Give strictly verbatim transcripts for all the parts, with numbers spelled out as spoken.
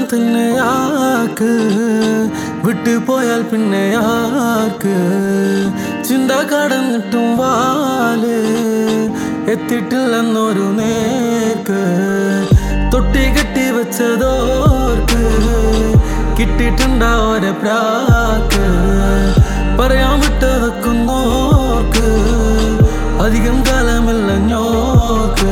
തന്നെയാക്ക് വിട്ടു പോയാൽ പിന്നെ ആർക്ക് ചിന്ത കടന്നിട്ടും വാല് എത്തിട്ടില്ലെന്നൊരു നേർക്ക് തൊട്ടി കെട്ടി വെച്ചതോർക്ക് കിട്ടിയിട്ടുണ്ടാ ഒരെ പ്രാക്ക് പറയാൻ വിട്ടതൊക്കുന്നോർക്ക് അധികം കാലമില്ല ഞോക്ക്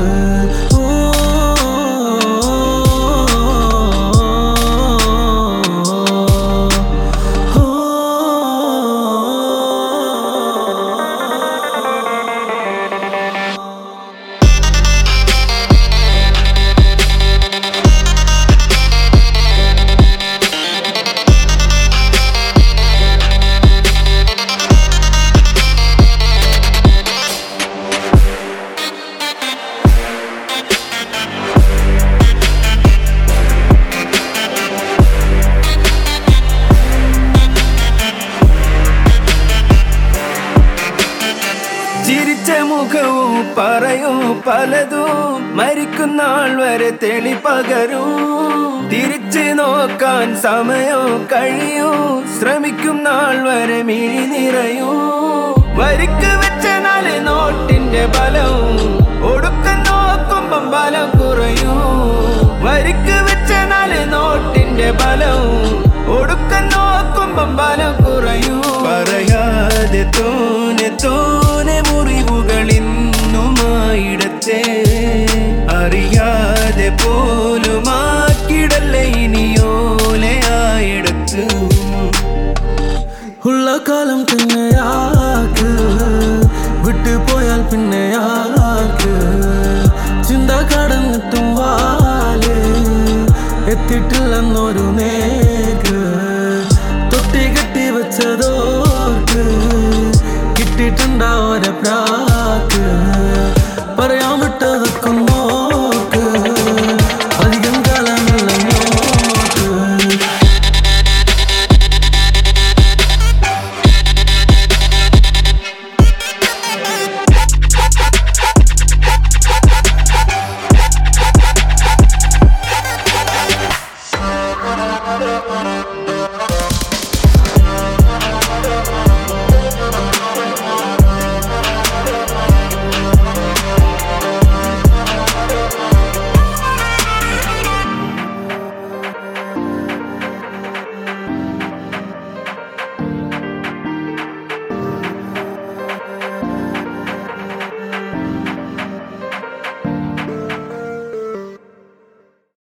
ചിരിച്ച മുഖവും പറയും പലതും മരിക്കുന്നാൾ വരെ തെളി പകരും തിരിച്ചു നോക്കാൻ സമയം കഴിയും ശ്രമിക്കും നാൾ വരെ മിഴി നിറയും വരിക്ക് വെച്ച നാല് നോട്ടിന്റെ ബലവും ഒടുക്കം നോക്കുമ്പം ബലം കുറയും വരിക്ക് വെച്ച നാല് നോട്ടിന്റെ ബലവും ഒടുക്കം നോക്കുമ്പം ബലം കുറയും പറയാതെ തോനെ തോനെ മുറിവുകളിന്നുമായിടത്തെ അറിയാതെ പോലുമാക്കിടല്ലേ ഇനിയോലയായിടത്ത് ഉള്ള കാലം തന്നെയാക്ക് വിട്ടു പോയാൽ പിന്നെ ആർക്ക് ചിന്ത കടന്നിട്ടും വാല് എത്തിട്ടില്ലെന്നൊരു നേക്ക് തൊട്ടി കെട്ടി വെച്ചതോർക്ക് കിട്ടിയിട്ടുണ്ടാ ഒരെ പ്രാ